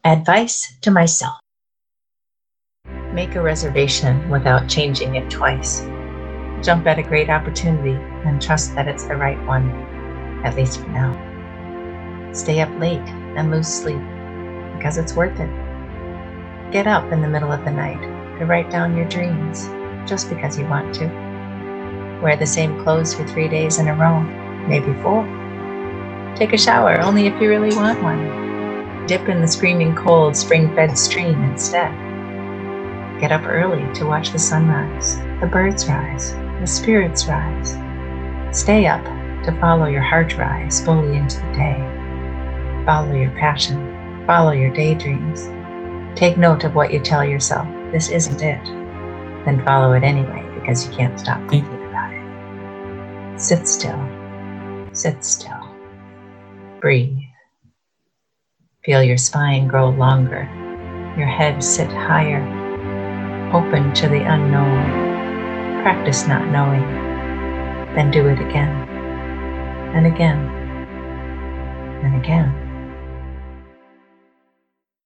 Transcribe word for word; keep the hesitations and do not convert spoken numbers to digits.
Advice to myself. Make a reservation without changing it twice. Jump at a great opportunity and trust that it's the right one, at least for now. Stay up late and lose sleep because it's worth it. Get up in the middle of the night to write down your dreams just because you want to. Wear the same clothes for three days in a row, maybe four. Take a shower only if you really want one. Dip in the screaming cold spring-fed stream instead. Get up early to watch the sunrise, the birds rise, the spirits rise. Stay up to follow your heart rise fully into the day. Follow your passion, follow your daydreams. Take note of what you tell yourself, this isn't it. Then follow it anyway because you can't stop thinking about it. Sit still, sit still, breathe. Feel your spine grow longer, your head sit higher, open to the unknown. Practice not knowing, then do it again, and again, and again.